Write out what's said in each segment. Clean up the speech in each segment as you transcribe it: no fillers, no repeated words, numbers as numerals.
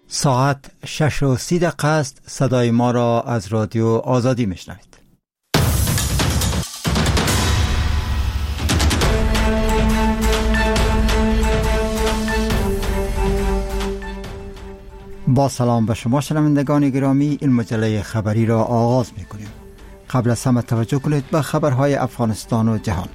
ساعت 6:30 است. صدای ما را از رادیو آزادی میشنوید. با سلام به شما شنوندگان گرامی، این مجله خبری را آغاز می‌کنیم. قبل از همه توجه کنید به خبرهای افغانستان و جهان.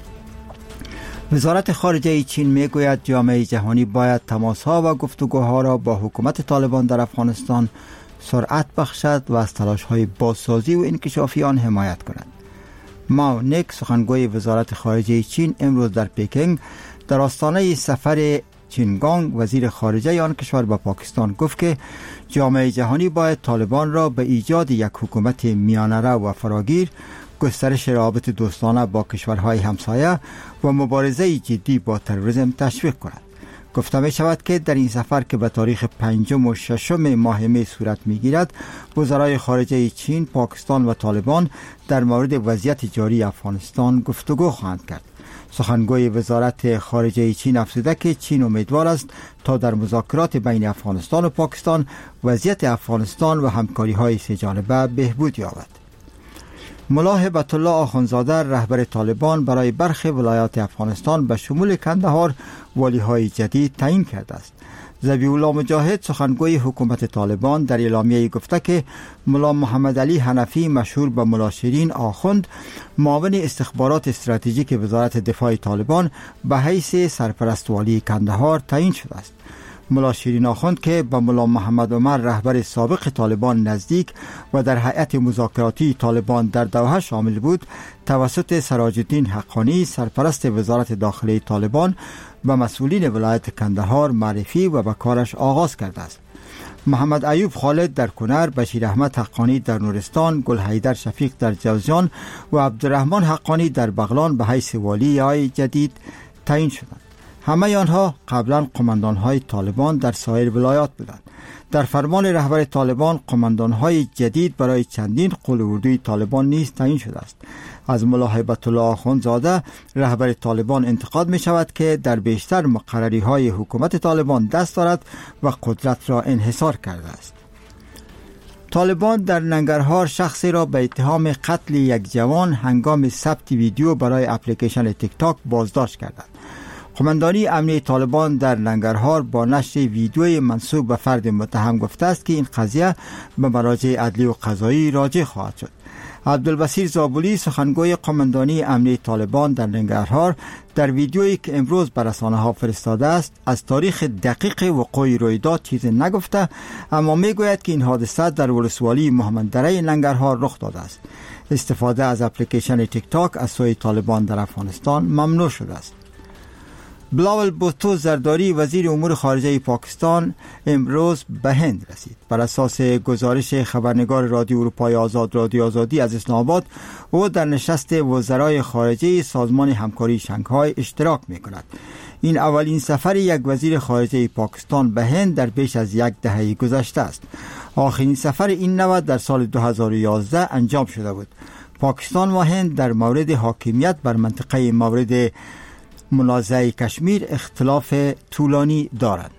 وزارت خارجه چین میگوید جامعه جهانی باید تماس‌ها و گفتگوها را با حکومت طالبان در افغانستان سرعت بخشد و از تلاش‌های بازسازی و انکشافی آن حمایت کند. ماو نیک، سخنگوی وزارت خارجه چین، امروز در پکینگ در آستانه سفر چینگانگ وزیر خارجه آن کشور به پاکستان گفت که جامعه جهانی باید طالبان را به ایجاد یک حکومت میانه‌رو و فراگیر، گسترش روابط دوستانه با کشورهای همسایه و مبارزه جدی با تروریسم تشویق کند. گفته می شود که در این سفر که به تاریخ 5 و 6 ماه می صورت می گیرد، وزرای خارجه چین، پاکستان و طالبان در مورد وضعیت جاری افغانستان گفتگو خواهند کرد. سخنگوی وزارت خارجه چین افزوده که چین امیدوار است تا در مذاکرات بین افغانستان و پاکستان وضعیت افغانستان و همکاری‌های سه جانبه بهبود یابد. ملا هبت الله آخوندزاده، رهبر طالبان، برای برخی ولایات افغانستان به شمول کندهار والی‌های جدید تعیین کرده است. ذبیح الله مجاهد، سخنگوی حکومت طالبان، در اعلامیه گفته که ملا محمد علی حنفی، مشهور به ملا شیرین آخوند، معاون استخبارات استراتژیک وزارت دفاع طالبان، به حیث سرپرست والی کندهار تعیین شده است. ملا شیرین آخوند که با ملا محمد عمر، رهبر سابق طالبان، نزدیک و در هیئت مذاکراتی طالبان در دوحه شامل بود، توسط سراج الدین حقانی، سرپرست وزارت داخلی طالبان، و مسئولین ولایت کندهار معرفی و به کارش آغاز کرده است. محمد ایوب خالد در کنر، بشیر احمد حقانی در نورستان، گل حیدر شفیق در جوزجان و عبدالرحمن حقانی در بغلان به حیث والی‌های جدید تعیین شدند. همه آنها قبلا قماندان‌های طالبان در سایر ولایات بودند. در فرمان رهبر طالبان قماندان‌های جدید برای چندین قول اردوی طالبان نیز تعیین شده است. از ملا هبت الله آخوندزاده، رهبر طالبان، انتقاد می شود که در بیشتر مقرری‌های حکومت طالبان دست دارد و قدرت را انحصار کرده است. طالبان در ننگرهار شخصی را به اتهام قتل یک جوان هنگام ثبت ویدیو برای اپلیکیشن تیک تاک بازداشت کردند. قماندانی امنی طالبان در ننگرهار با نشر ویدیوی منسوب به فرد متهم گفته است که این قضیه به مراجع عدلی و قضایی راجع خواهد شد. عبدالبصیر زابلی، سخنگوی قماندانی امنی طالبان در ننگرهار، در ویدیویی که امروز به رسانه‌ها فرستاده است از تاریخ دقیق وقوع رویداد چیزی نگفته، اما میگوید که این حادثه در ولسوالی محمددره ننگرهار رخ داده است. استفاده از اپلیکیشن تیک تاک از سوی طالبان در افغانستان ممنوع شده است. بلاول بوتو زرداری، وزیر امور خارجه پاکستان، امروز به هند رسید. بر اساس گزارش خبرنگار رادیو اروپای آزاد، رادیو آزادی از اسلام آباد، او در نشست وزرای خارجه سازمان همکاری شانگهای اشتراک می کند. این اولین سفر یک وزیر خارجه پاکستان به هند در بیش از یک دهه گذشته است. آخرین سفر این نوع در سال 2011 انجام شده بود. پاکستان و هند در مورد حاکمیت بر منطقه مورد منازعه کشمیر اختلاف طولانی دارند.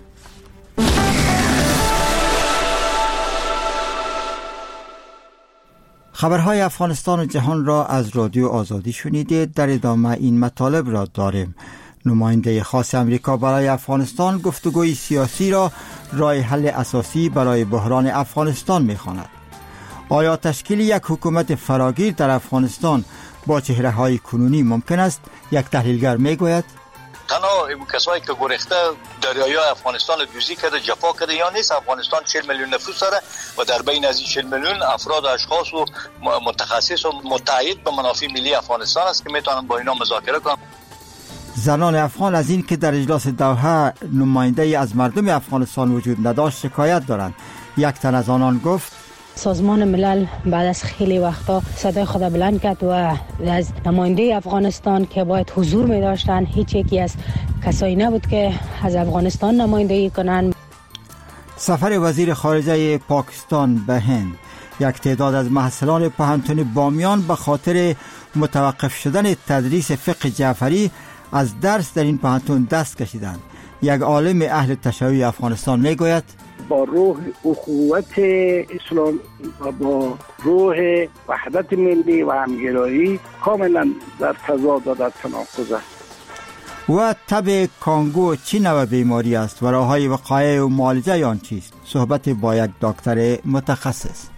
خبرهای افغانستان و جهان را از رادیو آزادی شنیدید. در ادامه این مطالب را داریم. نماینده خاص امریکا برای افغانستان گفتگوی سیاسی را راه حل اساسی برای بحران افغانستان می‌خواند. آیا تشکیل یک حکومت فراگیر در افغانستان با چهره های کنونی ممکن است؟ یک تحلیلگر میگوید تنها کسایی که گریخته دریای افغانستان دوزی کرده، جفا کرده یا نیست. افغانستان 40 میلیون نفوس داره و در بین از این 40 میلیون افراد و اشخاص و متخصص و متعهد به منافع ملی افغانستان است که میتونن با اینا مذاکره کنن. زنان افغان از این که در اجلاس دوحه نماینده از مردم افغانستان وجود نداشت شکایت دارند. یک تن از آنان گفت سازمان ملل بعد از خیلی وقتا صدای خود بلند کرد و از نماینده افغانستان که باید حضور می داشتن هیچ یکی از کسایی نبود که از افغانستان نمایندگی کنند. سفر وزیر خارجه پاکستان به هند. یک تعداد از محصلان پوهنتون بامیان به خاطر متوقف شدن تدریس فقه جعفری از درس در این پوهنتون دست کشیدند. یک عالم اهل تشیع افغانستان میگوید با روح اخوت اسلام و با روح وحدت ملی و همگرایی کاملا در تضاد و در تناقض است. و تب کانگو چی نوع بیماری است و راه‌های وقایع و معالجه آن چیست؟ صحبت با یک دکتر متخصص.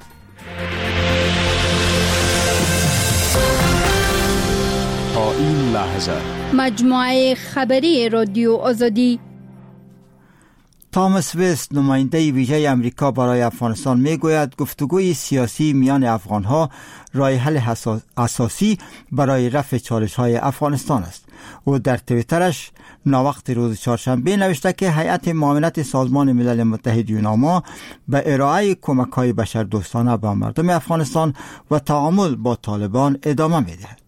تا این لحظه مجموعه خبری رادیو آزادی. تامس وست نماینده ویژه امریکا برای افغانستان میگوید گفتگوی سیاسی میان افغانها راه حل اساسی برای رفع چالش‌های افغانستان است. او در توییترش ناوقت روز چهارشنبه نوشته که هیئت معاونت سازمان ملل متحد یوناما به ارائه کمک‌های بشردوستانه به مردم افغانستان و تعامل با طالبان ادامه می‌دهد.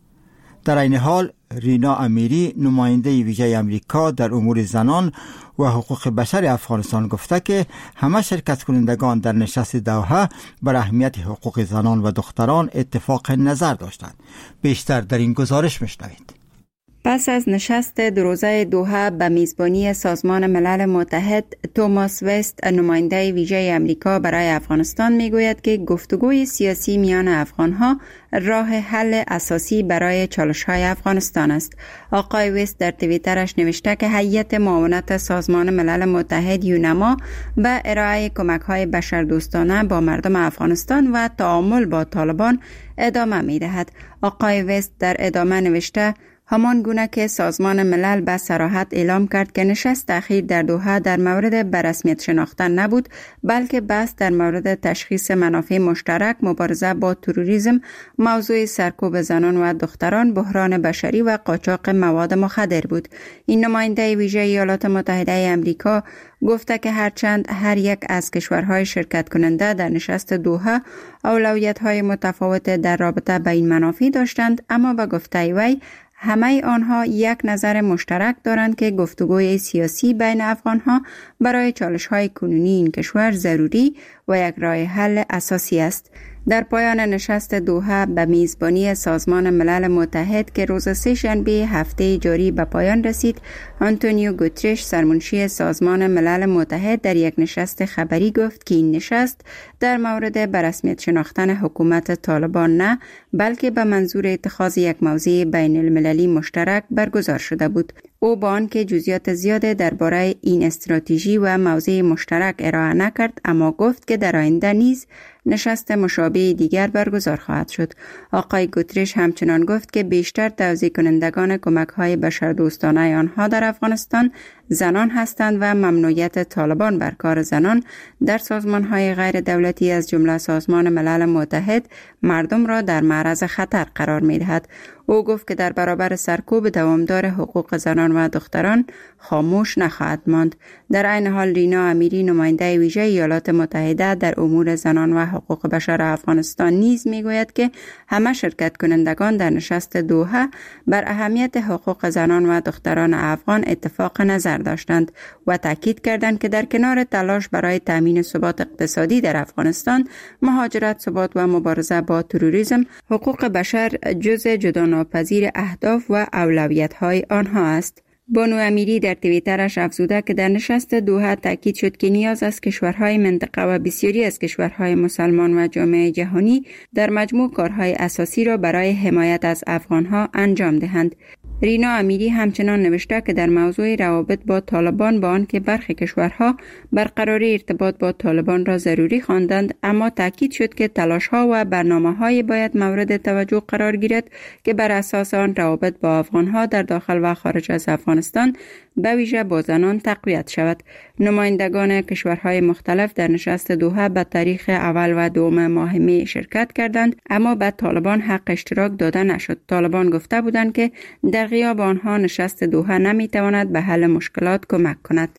در این حال رینا امیری نماینده ویژه امریکا در امور زنان و حقوق بشر افغانستان گفته که همه شرکت کنندگان در نشست دوحه بر اهمیت حقوق زنان و دختران اتفاق نظر داشتند. بیشتر در این گزارش میشنوید. پس از نشست دو روزه دوحه به میزبانی سازمان ملل متحد، توماس وست نماینده ویژه امریکا برای افغانستان میگوید که گفتگوی سیاسی میان افغانها راه حل اساسی برای چالش‌های افغانستان است. آقای وست در توییترش نوشته که هیئت معاونت سازمان ملل متحد یوناما به ارائه کمک‌های بشردوستانه با مردم افغانستان و تعامل با طالبان ادامه می‌دهد. آقای وست در ادامه نوشته همان گونه که سازمان ملل به صراحت اعلام کرد که نشست اخیر در دوحه در مورد به رسمیت شناختن نبود، بلکه بحث در مورد تشخیص منافع مشترک، مبارزه با تروریسم، موضوع سرکوب زنان و دختران، بحران بشری و قاچاق مواد مخدر بود. این نماینده ویژه ایالات متحده آمریکا گفته که هرچند هر یک از کشورهای شرکت کننده در نشست دوحه اولویت‌های متفاوت در رابطه با این منافع داشتند، اما به گفته وی همه آنها یک نظر مشترک دارند که گفتگوی سیاسی بین افغانها برای چالش‌های کنونی این کشور ضروری و یک راه حل اساسی است. در پایان نشست دوحه به میزبانی سازمان ملل متحد که روز سه‌شنبه هفته جاری به پایان رسید، آنتونیو گوترش سرمنشی سازمان ملل متحد در یک نشست خبری گفت که این نشست در مورد به رسمیت شناختن حکومت طالبان نه، بلکه به منظور اتخاذ یک موضع بین المللی مشترک برگزار شده بود. او با آنکه جزئیات زیاده درباره این استراتژی و موضع مشترک ارائه نکرد، اما گفت که در آینده نیز نشست مشابه دیگر برگزار خواهد شد. آقای گوترش همچنان گفت که بیشتر توزیع کنندگان کمک‌های بشردوستانه آنها در افغانستان زنان هستند و ممنوعیت طالبان بر کار زنان در سازمان‌های غیر دولتی از جمله سازمان ملل متحد مردم را در معرض خطر قرار می‌دهد. او گفت که در برابر سرکوب دوامدار حقوق زنان و دختران خاموش نخواهد ماند. در عین حال رینا امیری نماینده ویژه ایالات متحده در امور زنان و حقوق بشر افغانستان نیز میگوید که همه شرکت کنندگان در نشست دوحه بر اهمیت حقوق زنان و دختران افغان اتفاق نظر داشتند و تاکید کردند که در کنار تلاش برای تامین ثبات اقتصادی در افغانستان، مهاجرت، ثبات و مبارزه با تروریسم، حقوق بشر جزء جداگانه‌ناپذیر اهداف و اولویت‌های آنها است. بانو امیری در توییترش افزوده که در نشست دوحه تاکید شد که نیاز است کشورهای منطقه و بسیاری از کشورهای مسلمان و جامعه جهانی در مجموع کارهای اساسی را برای حمایت از افغانها انجام دهند. رینا امیری همچنان نوشته که در موضوع روابط با طالبان با آنکه برخی کشورها برقراری ارتباط با طالبان را ضروری خواندند، اما تاکید شد که تلاش‌ها و برنامه‌های باید مورد توجه قرار گیرد که بر اساس آن روابط با افغانها در داخل و خارج از افغانستان به ویژه با زنان تقویت شود. نمایندگان کشورهای مختلف در نشست دوحه به تاریخ اول و دوم ماه می شرکت کردند، اما به طالبان حق اشتراک داده نشد. طالبان گفته بودند که در غیاب آنها نشست دوحه نمیتواند به حل مشکلات کمک کند.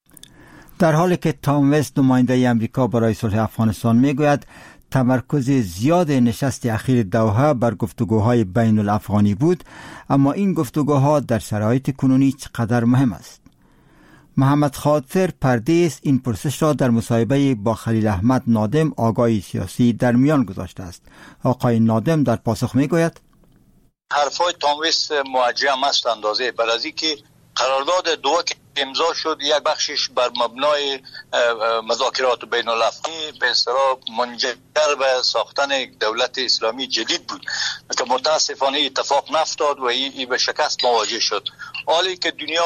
در حالی که تام وست نماینده امریکا برای صلح افغانستان میگوید تمرکز زیاد نشست اخیر دوحه بر گفتگوهای بین الافغانی بود، اما این گفتگوها در شرایط کنونی چقدر مهم است. محمد خاطر پردیس این پرسش را در مصاحبه با خلیل احمد نادم آگاهی سیاسی در میان گذاشته است. آقای نادم در پاسخ میگوید حرفای تام وست موجه است اندازه برازی که قرارداد دوحه که امضا شد، یک بخشش بر مبنای مذاکرات بین المللی به اصطلاح منجر به ساختن یک دولت اسلامی جدید بود که متاسفانه اتفاق نفتاد و این به شکست مواجه شد. حالی که دنیا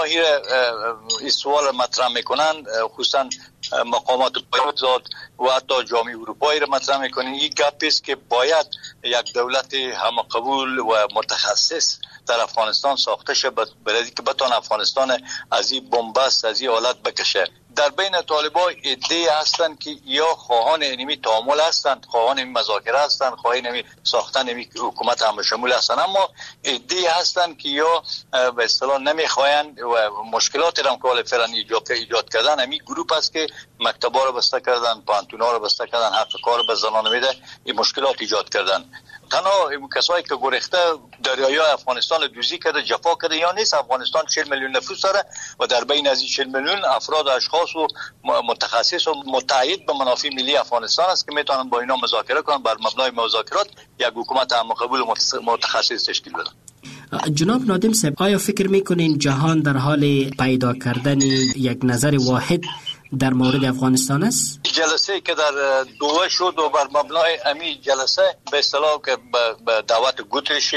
این سوال مطرح میکنن، خصوصا مقامات بایدزاد و حتی جامعه اروپایی را مطرح میکنن، این گپ است که باید یک دولت همقبول و متخصص در افغانستان ساخته شد برای که بتونه افغانستان از این بنبست، از این حالت بکشه. در بین طالبان عده‌ای هستند که یا خواهان اینمی تعامل هستند، خواهان این مذاکره هستند، خواهان اینمی ساختن این حکومت همشمول هستند، اما عده‌ای هستند که یا به اصطلاح نمیخواهند و مشکلاتی را که فعلا ایجاد کردن. همین گروه است که مکتبا رو بسته کردن، پانتونا رو بسته کردن، حق کار به زنان میده، این مشکلات ایجاد کردن. تنها کسایی که گریخته دریای افغانستان دوزی کرده، جفا کرده یا نیست. افغانستان 40 میلیون نفوس داره و در بین از این 40 میلیون افراد، اشخاص و متخصص و متعهد به منافع ملی افغانستان است که میتونن با اینا مذاکره کنن، بر مبنای مذاکرات یک حکومت همقبول و متخصص تشکیل بدن. جناب نادم صاحب، آیا فکر میکنین جهان در حال پیدا کردن یک نظر واحد در مورد افغانستان است؟ جلسه که در دوحه شد و بر مبنای امی جلسه به اصطلاح که به دعوت گوترش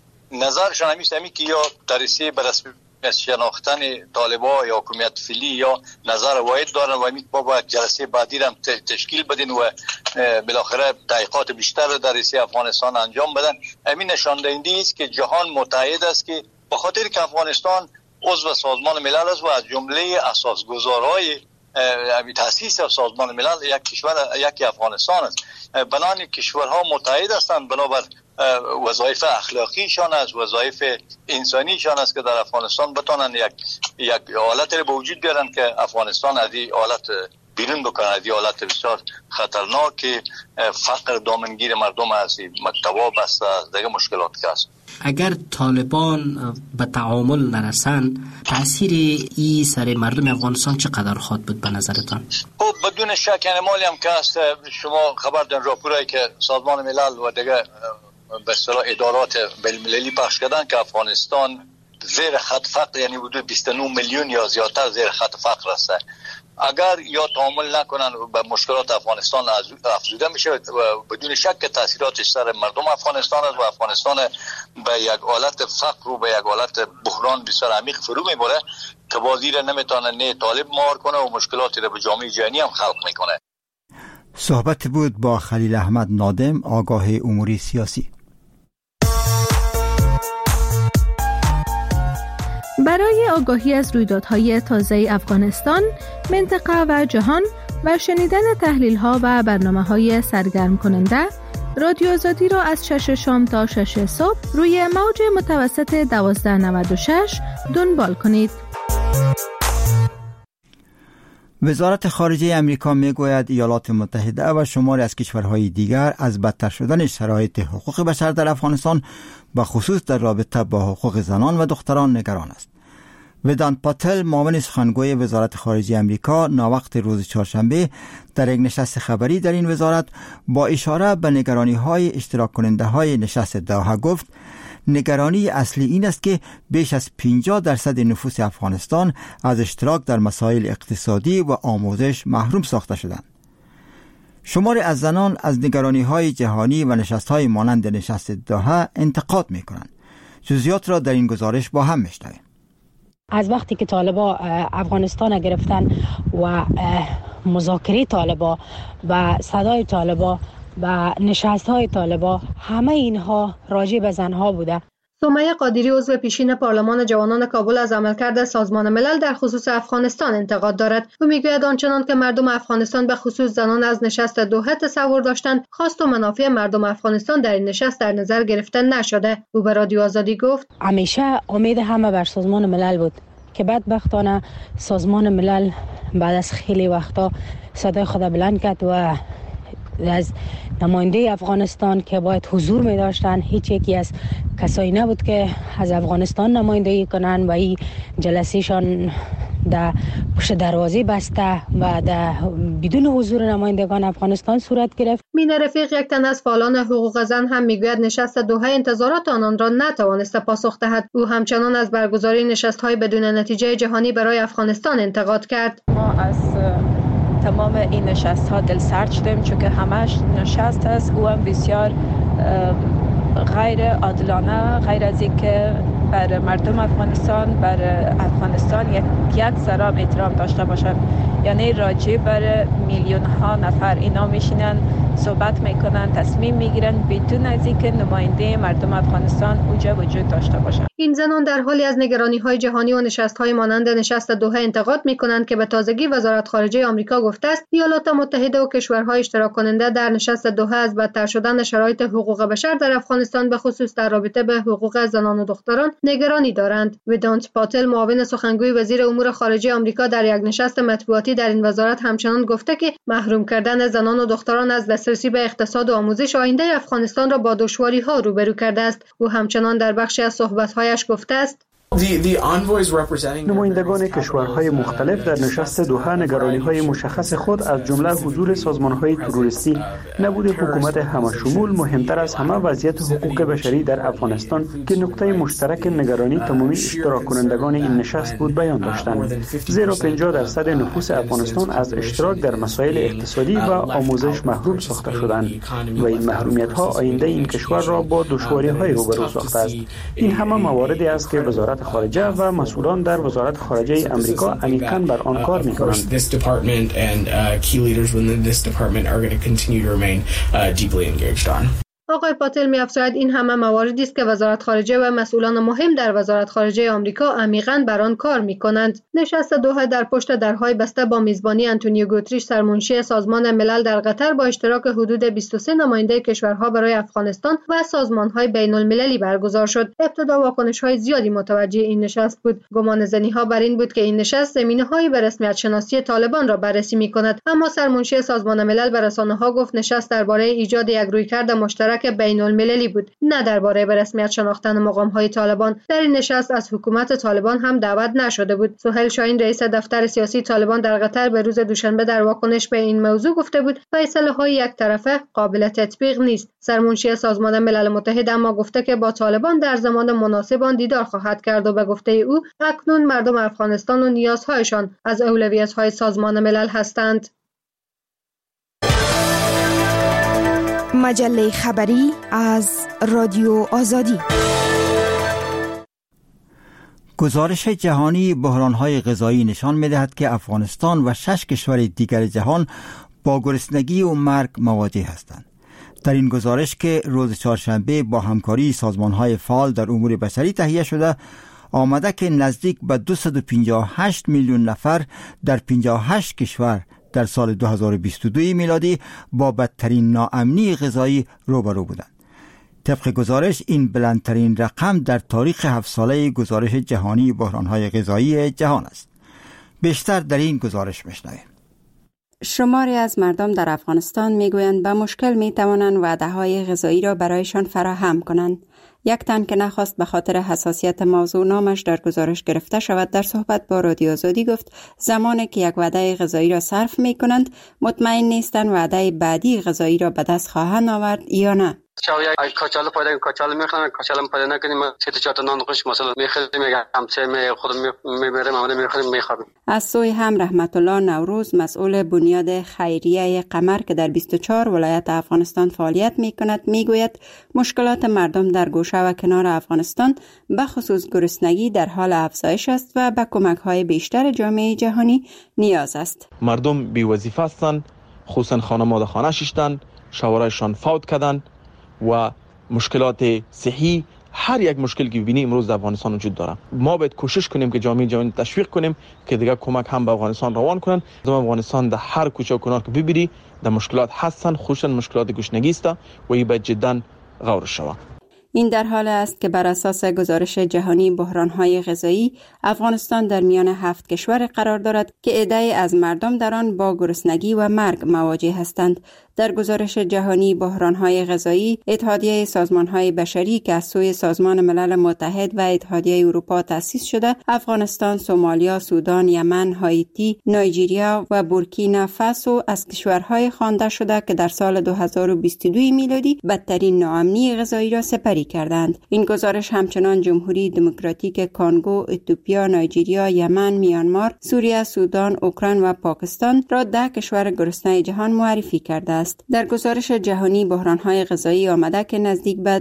نظرشان همی که یا ترسیه به رسمی شناختن طالبان یا حکومت فعلی یا نظر واحد دارن و همی با جلسه بعدی هم تشکیل بدین و بالاخره تحقیقات بیشتر در رسیه افغانستان انجام بدن. همین نشان دهنده است که جهان متحد است که به خاطر که افغانستان عضو سازمان ملل است و از جمله اساسگذارهای تاسیس سازمان ملل یک کشور یکی افغانستان است. بنابراین کشورها متحد هستند بنابر وظایف اخلاقیشان است، وظایف انسانیشان است که در افغانستان بتونن یک حالت رو به وجود بیارن که افغانستان از این حالت بیرون بکنن، از این حالت بسیار خطرناک که فقر دامنگیر مردم است، مکتبا بسته است، دیگه مشکلات که است. اگر طالبان به تعامل نرسند، تاثیر این سر مردم افغانستان چقدر خواهد بود به نظرتان؟ خب بدون شک مالی هم که است، شما خبر دارین راپورایی که سازمان ملل و دیگه به اصطلاح ادارات بین‌المللی پخش کردن که افغانستان زیر خط فقر، یعنی حدود 29 میلیون یا زیادتر زیر خط فقر است. اگر یا تعامل نکنن به مشکلات افغانستان افزوده میشه و بدون شک که تاثیراتش سر مردم افغانستان است و افغانستان به یک حالت فقر و به یک حالت بحران بسیار عمیق فرو میبره که بازی را نمیتونه نه طالب مهار کنه و مشکلاتی را به جامعه جهانی هم خلق میکنه. صحبت بود با خلیل احمد نادم، آگاه امور سیاسی. برای آگاهی از رویدادهای تازه افغانستان، منطقه و جهان و شنیدن تحلیل‌ها و برنامه‌های سرگرم کننده، رادیو آزادی را از 6 شام تا 6 صبح روی موج متوسط 1296 دنبال کنید. وزارت خارجه امریکا میگوید ایالات متحده و شماری از کشورهای دیگر از بدتر شدن شرایط حقوق بشر در افغانستان به خصوص در رابطه با حقوق زنان و دختران نگران است. ودانت پاتل، معاون سخنگوی وزارت خارجه امریکا، ناوقت روز چهارشنبه در یک نشست خبری در این وزارت با اشاره به نگرانی‌های اشتراک کننده های نشست دوحه گفت نگرانی اصلی این است که بیش از 50% نفوس افغانستان از اشتراک در مسائل اقتصادی و آموزش محروم ساخته شدند. شماری از زنان از نگرانی‌های جهانی و نشست‌های مانند نشست دوحه انتقاد می‌کنند. جزئیات را در این گزارش با هم می‌شنویم. از وقتی که طالبا افغانستان گرفتن و مذاکره طالبا و صدای طالبا و نشست‌های طالبا، همه اینها راجع به زنها بوده. سمیه قادری، عضو پیشین پارلمان جوانان کابل، از عملکرد سازمان ملل در خصوص افغانستان انتقاد دارد. او میگوید آنچنان که مردم افغانستان به خصوص زنان از نشست دوحه تصور داشتند، خواست و منافع مردم افغانستان در این نشست در نظر گرفته نشده. او به رادیو آزادی گفت همیشه امید همه بر سازمان ملل بود که بدبختانه سازمان ملل بعد از خیلی وقتا صدای خود بلند کرد و از نماینده افغانستان که باید حضور می داشتن هیچ یکی از کسایی نبود که از افغانستان نمایندگی کنن و این جلسهشان در پشت دروازه بسته و در بدون حضور نمایندگان افغانستان صورت گرفت. مین رفیق، یک تن از فعالان حقوق زن، هم میگوید نشست دوحه انتظارات آنان را نتوانسته پاسخ دهد. او همچنان از برگزاری نشست‌های بدون نتیجه جهانی برای افغانستان انتقاد کرد. ما از تمام این نشست‌ها دلسرد شدیم چون که همش نشست است او هم بسیار غیر عادلانه، غیر از اینکه بر مردم افغانستان، بر افغانستان یک ذره احترام داشته باشند. یعنی راجع بر میلیون ها نفر اینا میشینن صحبت میکنن، تصمیم میگیرن بدون از اینکه نماینده مردم افغانستان اونجا وجود داشته باشند. این زنان در حالی از نگرانی‌های جهانی و نشست‌های مانند نشست دوحه انتقاد می‌کنند که به تازگی وزارت خارجه آمریکا گفته است ایالات متحده و کشورهای اشتراک کننده در نشست دوحه از بدتر شدن شرایط حقوق بشر در افغانستان به خصوص در رابطه به حقوق زنان و دختران نگرانی دارند. ویدانت پاتل، معاون سخنگوی وزیر امور خارجه آمریکا، در یک نشست مطبوعاتی در این وزارت همچنان گفته که محروم کردن زنان و دختران از دسترسی به اقتصاد و آموزش آینده افغانستان را با دشواری‌ها روبرو کرده است. او همچنان در بخشی از صحبت‌هایش گفته است نمایندگان کشورهای مختلف در نشست دوحه نگرانی‌های مشخص خود از جمله حضور سازمان‌های تروریستی، نبود حکومت همه‌شمول، مهمتر از همه وضعیت حقوق بشری در افغانستان که نقطه مشترک نگرانی تمامی اشتراک کنندگان این نشست بود بیان داشتند. زیرا 50% نفوس افغانستان از اشتراک در مسائل اقتصادی و آموزش محروم ساخته شدند و این محرومیت‌ها آینده این کشور را با دشواری‌های روبرو ساخته است. این همه مواردی است که وزارت خارجه و مسئولان در وزارت خارجه امریکا عمیقاً بر آن کار می‌کنند. آقای پاتل می‌افزاید این همه مواردی است که وزارت خارجه و مسئولان مهم در وزارت خارجه آمریکا عمیقاً بر آن کار می‌کنند. نشست دوحه در پشت درهای بسته با میزبانی آنتونیو گوتریش، سرمنشی سازمان ملل در قطر، با اشتراک حدود 23 نماینده کشورها برای افغانستان و سازمان‌های بین‌المللی برگزار شد. ابتدا واکنش‌های زیادی متوجه این نشست بود. گمانه‌زنی‌ها بر این بود که این نشست زمینه‌هایی به رسمیت شناسی طالبان را بررسی می‌کند، اما سرمنشی سازمان ملل به رسانه‌ها گفت نشست درباره ایجاد یک رویکرد مشترک بین‌المللی بود، نه درباره به رسمیت شناختن مقام‌های طالبان. در این نشست از حکومت طالبان هم دعوت نشده بود. سهیل شاهین، رئیس دفتر سیاسی طالبان در قطر، به روز دوشنبه در واکنش به این موضوع گفته بود فیصله‌های یک طرفه قابل تطبیق نیست. سرمنشی سازمان ملل متحد اما گفته که با طالبان در زمان مناسب آن دیدار خواهد کرد و به گفته او اکنون مردم افغانستان و نیازهایشان از اولویت‌های سازمان ملل هستند. مجله خبری از رادیو آزادی. گزارش جهانی بحران‌های غذایی نشان می‌دهد که افغانستان و 6 کشور دیگر جهان با گرسنگی و مرگ مواجه هستند. در این گزارش که روز چهارشنبه با همکاری سازمان‌های فعال در امور بشری تهیه شده، آمده که نزدیک به 258 میلیون نفر در 58 کشور در سال 2022 میلادی با بدترین ناامنی غذایی روبرو بودند. طبق گزارش این بلندترین رقم در تاریخ 7 ساله گزارش جهانی بحران‌های غذایی جهان است. بیشتر در این گزارش میشنویم. شماری از مردم در افغانستان میگویند به مشکل میتوانند وعده‌های غذایی را برایشان فراهم کنند. یک تن که نخواست به خاطر حساسیت موضوع نامش در گزارش گرفته شود، در صحبت با رادیو آزادی گفت زمانی که یک وعده غذایی را صرف می کنند مطمئن نیستند وعده بعدی غذایی را به دست خواهند آورد یا نه. شاید کچاله پیدا کچاله میخوام کچاله پیدا نکنیم سه تا چهار تا نان خوش مثلا میخریم همسایه خودم میبریم همون میخریم میخوابیم. از سوی هم رحمت الله نوروز، مسئول بنیاد خیریه قمر که در 24 ولایت افغانستان فعالیت میکند، میگوید مشکلات مردم در گوشه و کنار افغانستان به خصوص گرسنگی در حال افزایش است و به کمک‌های بیشتر جامعه جهانی نیاز است. مردم بی وظیفه هستند، خصوصا خانواده خانه شدند، شوهرایشان فوت کردند و مشکلات صحی، هر یک مشکل که ببینیم امروز در افغانستان وجود داره. ما باید کوشش کنیم که جامعه جهانی تشویق کنیم که دیگه کمک هم به افغانستان روان کنن. مردم افغانستان در هر کوچه و کنار که ببینی در مشکلات هستن، خصوصا مشکلات گشنگی است و این باید جدا غور شود. این در حال است که بر اساس گزارش جهانی بحران‌های غذایی، افغانستان در میان 7 کشور قرار دارد که عده‌ای از مردم در آن با گرسنگی و مرگ مواجه هستند. در گزارش جهانی بحران‌های غذایی، اتحادیه سازمان‌های بشری که از سوی سازمان ملل متحد و اتحادیه اروپا تأسیس شده، افغانستان، سومالیا، سودان، یمن، هایتی، نایجریا و بورکینافاسو از کشورهای خوانده شده که در سال 2022 میلادی بدترین ناامنی غذایی را سپری کردند. این گزارش همچنان جمهوری دموکراتیک کانگو، اتیوپیا، نایجریا، یمن، میانمار، سوریه، سودان، اوکراین و پاکستان را 10 کشور گرسنه جهان معرفی کرده است. در گزارش جهانی بحران‌های غذایی آمده که نزدیک به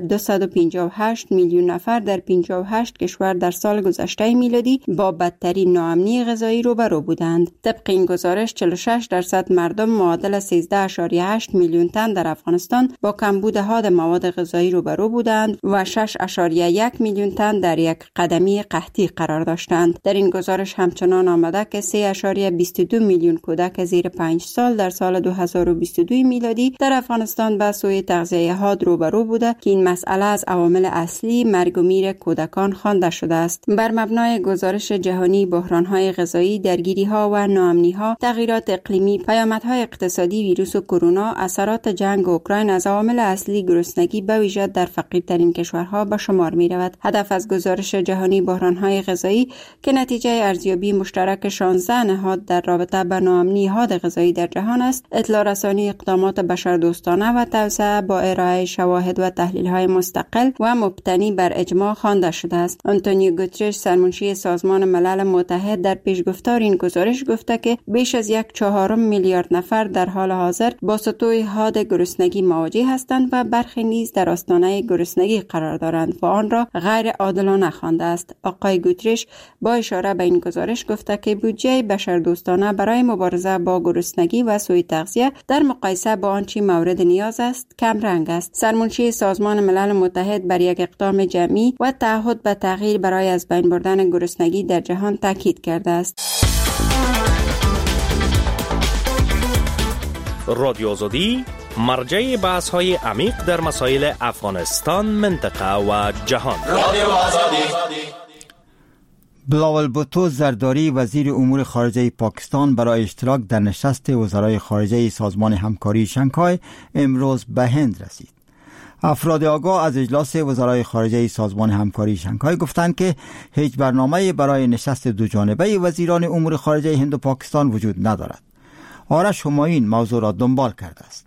258 میلیون نفر در 58 کشور در سال گذشته میلادی با بدترین ناامنی غذایی روبرو بودند. طبق این گزارش 46% مردم معادل 13.8 میلیون تن در افغانستان با کمبود حاد مواد غذایی روبرو بودند و 6.1 میلیون تن در یک قدمی قحطی قرار داشتند. در این گزارش همچنان آمده که 3.22 میلیون کودک زیر 5 سال در سال 2022 میلادی در افغانستان به سوی تغذیه حاد روبرو بوده که این مسئله از عوامل اصلی مرگ و میر کودکان خوانده شده است. بر مبنای گزارش جهانی بحران‌های غذایی، درگیری‌ها و ناامنی‌ها، تغییرات اقلیمی، پیامدهای اقتصادی ویروس کرونا، اثرات جنگ اوکراین از عوامل اصلی گرسنگی به ویژه در فقیرترین کشورها به شمار می‌رود. هدف از گزارش جهانی بحران‌های غذایی که نتیجه ارزیابی مشترک 16 نهاد در رابطه با ناامنی حاد غذایی در جهان است، اطلاع رسانی اقدامات بشردوستانه و توسعه با ارائه شواهد و تحلیل‌های مستقل و مبتنی بر اجماع خوانده شده است. آنتونیو گوترش، سرمنشی سازمان ملل متحد، در پیشگفتار این گزارش گفته که بیش از 1/4 میلیارد نفر در حال حاضر با سطوح حاد گرسنگی مواجه هستند و برخی نیز در آستانه گرسنگی قرار دارند و آن را غیر عادلانه خوانده است. آقای گوترش با اشاره به این گزارش گفته که بودجه بشردوستانه برای مبارزه با گرسنگی و سوء تغذیه در مقایسه با آنچه مورد نیاز است کم رنگ است. سرمنشی سازمان ملل متحد بر یک اقدام جمعی و تعهد به تغییر برای از بین بردن گرسنگی در جهان تاکید کرده است. رادیو آزادی مرجع بحث‌های عمیق در مسائل افغانستان، منطقه و جهان. رادیو آزادی. بلاول بوتو زرداری، وزیر امور خارجه پاکستان، برای اشتراک در نشست وزرای خارجه سازمان همکاری شانگهای امروز به هند رسید. افراد آگاه از اجلاس وزرای خارجه سازمان همکاری شانگهای گفتند که هیچ برنامه برای نشست دو جانبه وزیران امور خارجه هند و پاکستان وجود ندارد. آرش همایون موضوع را دنبال کرده است.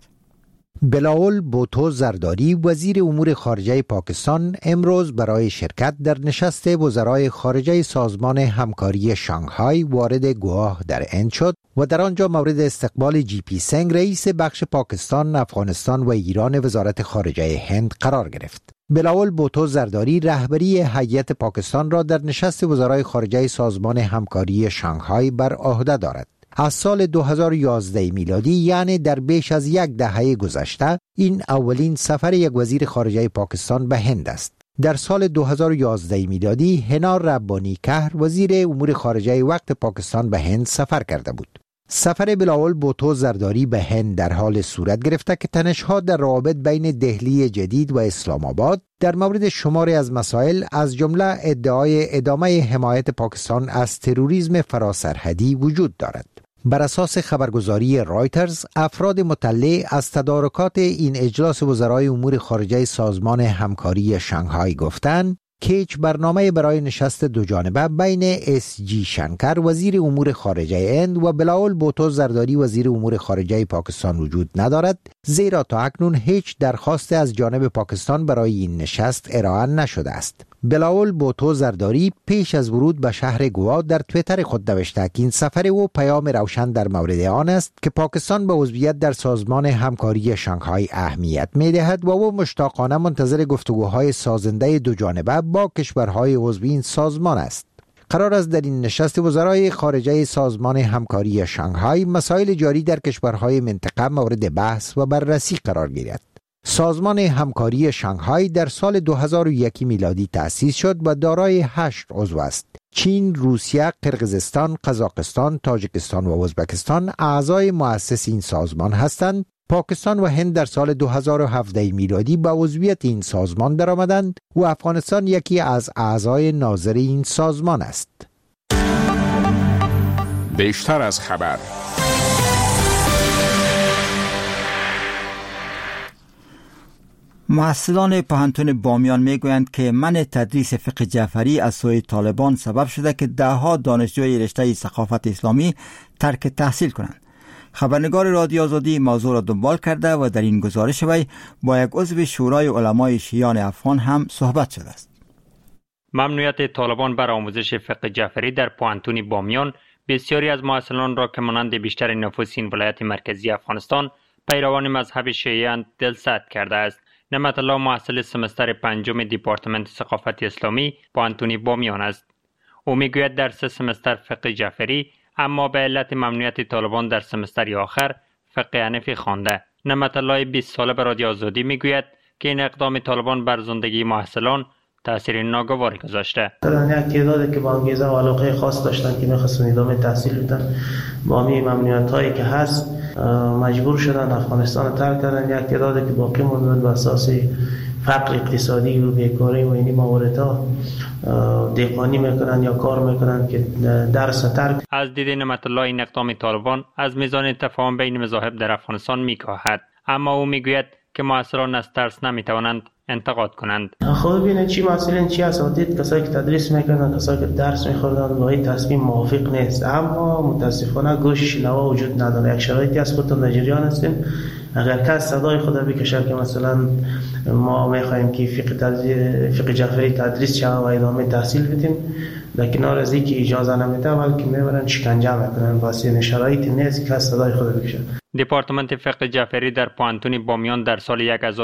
بلاول بوتو زرداری، وزیر امور خارجه پاکستان، امروز برای شرکت در نشست وزرای خارجه سازمان همکاری شانگهای وارد گواه در هند شد و در آنجا مورد استقبال جی پی سنگ، رئیس بخش پاکستان، افغانستان و ایران وزارت خارجه هند قرار گرفت. بلاول بوتو زرداری رهبری هیئت پاکستان را در نشست وزرای خارجه سازمان همکاری شانگهای بر عهده دارد. از سال 2011 میلادی، یعنی در بیش از یک دهه گذشته، این اولین سفر یک وزیر خارجه پاکستان به هند است. در سال 2011 میلادی هنا ربانی کهر، وزیر امور خارجه وقت پاکستان، به هند سفر کرده بود. سفر بلاول بوتو زرداری به هند در حال صورت گرفته که تنش‌ها در روابط بین دهلی جدید و اسلام آباد در مورد شماری از مسائل، از جمله ادعای ادامه حمایت پاکستان از تروریسم فراسرحدی وجود دارد. بر اساس خبرگزاری رایترز، افراد مطلع از تدارکات این اجلاس وزرای امور خارجه سازمان همکاری شانگهای گفتند که هیچ برنامه برای نشست دو جانبه بین اس جی شنکر، وزیر امور خارجه هند، و بلاول بوتو زرداری، وزیر امور خارجه پاکستان وجود ندارد، زیرا تا اکنون هیچ درخواست از جانب پاکستان برای این نشست ارائه نشده است. بلاول بوتو زرداری پیش از ورود به شهر گوا در توییتر خود نوشته که این سفر او پیام روشن در مورد آن است که پاکستان به عضویت در سازمان همکاری شانگهای اهمیت می‌دهد و او مشتاقانه منتظر گفتگوهای سازنده دو جانبه با کشورهای عضو این سازمان است. قرار است در این نشست وزرای خارجه سازمان همکاری شانگهای مسائل جاری در کشورهای منطقه مورد بحث و بررسی قرار گیرد. سازمان همکاری شانگهای در سال 2001 میلادی تأسیس شد و دارای 8 عضو است. چین، روسیه، قرقیزستان، قزاقستان، تاجیکستان و ازبکستان اعضای مؤسس این سازمان هستند پاکستان و هند در سال 2017 میلادی به عضویت این سازمان درآمدند و افغانستان یکی از اعضای ناظر این سازمان است. بیشتر از خبر. محصلان پوهنتون بامیان میگویند که منع تدریس فقه جعفری از سوی طالبان سبب شده که دهها دانشجوی رشته ثقافت اسلامی ترک تحصیل کنند. خبرنگار رادیو آزادی موضوع را دنبال کرده و در این گزارش وی با یک عضو شورای علمای شیعیان افغان هم صحبت شده است. ممنوعیت طالبان بر آموزش فقه جعفری در پوهنتون بامیان بسیاری از محصلان را که مانند بیشتر نفوس این ولایت مرکزی افغانستان پیروان مذهب شیعیان دلسرد کرده است. نعمت الله محصل سمستر پنجم دیپارتمنت ثقافت اسلامی پوهنتون بامیان است. او میگوید در 3 سمستر فقه جعفری اما به علت ممنوعیت طالبان در سمستر آخر فقه حنفی خوانده. نعمت الله 20 ساله به رادیو آزادی میگوید که این اقدام طالبان بر زندگی محصلان تاثیر ناگواری گذاشته. یک تعدادی که با انگیزه و علاقه خاص داشتن که می‌خواستن ادامه تحصیل بدن با همین ممنوعیت‌هایی که هست مجبور شدن افغانستان ترک کردن. یک تعدادی که باقی موندن به اساس فقر اقتصادی و بیکاری و این مواردها دهقانی میکنن یا کار میکنن که درس ترک. از دید نعمت الله این اقدام طالبان از میزان تفاهم بین مذاهب در افغانستان میکاهد، اما او میگوید که محصلان از ترس نمیتوانند انتقاد کنند. خب ببینید چی مسئله چی اساتید کسایی که تدریس میکنن کسایی که درس میخوردن با این تصمیم موافق نیست، اما متاسفانه گوش شنوا وجود نداره. یک شرایطی از خودتون در جریان هستیم. اگر کس صدای خود بکشه که مثلا ما میخوایم که فقه جعفری تدریس شود و ادامه تحصیل بدیم، در کنار از اینکه اجازه نمیده بلکه میبرن شکنجه میکنن. واسه شرایطی نیست که کس صدای خود بکشه. دپارتمنت فقه جعفری در پوهنتون بامیان در سال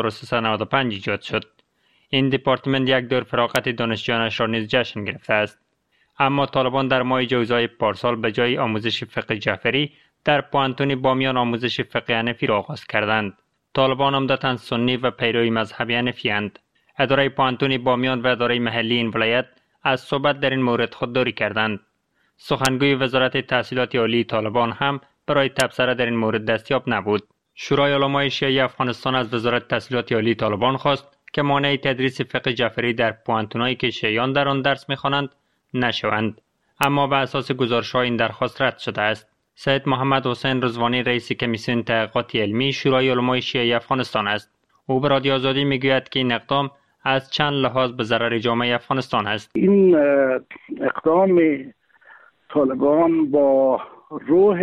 1395 ایجاد شد. این دپارتمنت یک دور فراغت دانشجویانش را نیز جشن گرفته است. اما طالبان در ماه جوزای پارسال به جای آموزش فقه جعفری در پوهنتون بامیان آموزش فقه حنفی را آغاز کردند. طالبان عمدتاً سنی و پیروی مذهب حنفی اند. اداره پوهنتون بامیان و اداره محلی این ولایت از صحبت در این مورد خودداری کردند. سخنگوی وزارت تحصیلات عالی طالبان هم برای تبصره در این مورد دستیاب نبود. شورای علمای شیعی افغانستان از وزارت تحصیلات عالی طالبان خواست که مانع تدریس فقه جعفری در پوهنتونایی که شیعیان در آن درس می‌خوانند نشوند، اما به اساس گزارش‌ها این درخواست رد شده است. سید محمد حسین رضوانی رئیس کمیسیون تحقیقات علمی شورای علمای شیعی افغانستان است. او به رادیو آزادی میگوید که این اقدام از چند لحاظ به ضرر جامعه افغانستان است. این اقدام طالبان با روح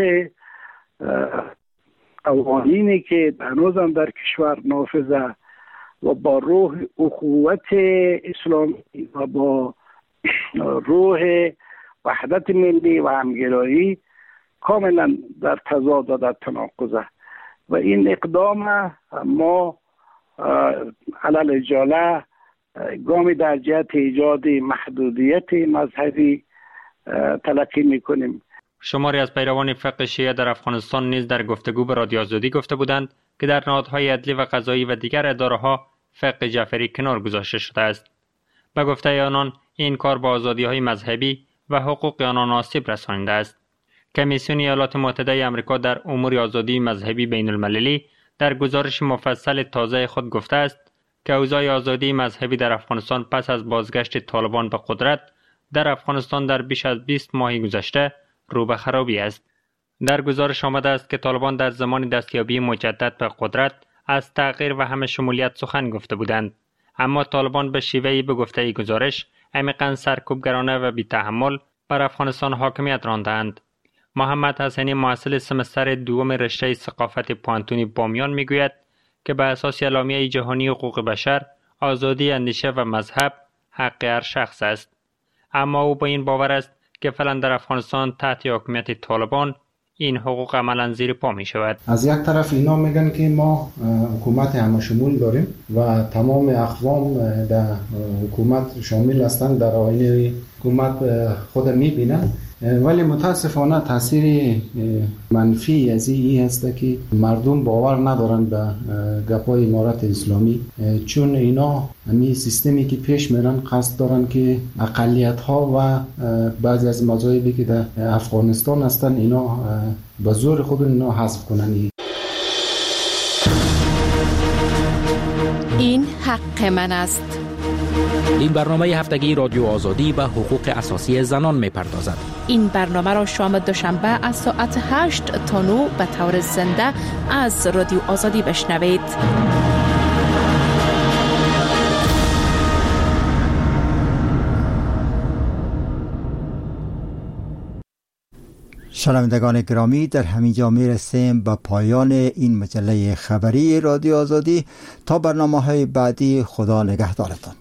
قوانینی که هنوزم در کشور نافذه و با روح اخوت اسلامی و با روح وحدت ملی و همگرایی کاملا در تضاد و در تناقضه و این اقدام ما علل اجاله گامی در جهت ایجاد محدودیت مذهبی تلقی میکنیم. شماری از پیروان فقه شیعه در افغانستان نیز در گفتگو به رادیو آزادی گفته بودند که در نهادهای عدلی و قضایی و دیگر اداره‌ها فقه جعفری کنار گذاشته شده است. به گفته آنان این کار با آزادی‌های مذهبی و حقوق آنان آسیب رسانیده است. کمیسیون ایالات متحده آمریکا در امور آزادی مذهبی بین المللی در گزارش مفصل تازه خود گفته است که اوضاع آزادی مذهبی در افغانستان پس از بازگشت طالبان به قدرت در افغانستان در بیش از 20 ماه گذشته رو به خرابی است. در گزارش آمده است که طالبان در زمان دستیابی مجدد به قدرت از تغییر و همه شمولیت سخن گفته بودند، اما طالبان به شیوهی به گفته گزارش عمیقاً سرکوبگرانه و بی‌تحمل بر افغانستان حاکمیت راندند. محمد حسینی محصل سمستر دوم رشته ثقافت پوهنتون بامیان میگوید که به اساس اعلامیه جهانی حقوق بشر آزادی اندیشه و مذهب حق هر شخص است، اما او با این باور است که فعلا در افغانستان تحت حاکمیت طالبان این حقوق عملاً زیر پا می شود. از یک طرف اینا میگن که ما حکومت همشمول داریم و تمام اقوام در حکومت شامل هستند، در آینه حکومت خود میبینن، ولی متاسفانه تاثیر منفی از این است که مردم باور ندارن به گپای امارت اسلامی، چون اینا همین سیستمی که پیش میرن قصد دارن که اقلیت ها و بعضی از مذاهبی که در افغانستان هستن اینا به زور خود اینا حذف کنن. این حق من است. این برنامه هفتگی رادیو آزادی به حقوق اساسی زنان می‌پردازد. این برنامه را شام دوشنبه از ساعت 8 تا 9 به طور زنده از رادیو آزادی بشنوید. شنوندگان گرامی، در همینجا میرسیم به پایان این مجله خبری رادیو آزادی. تا برنامه‌های بعدی، خدا نگهدارتان.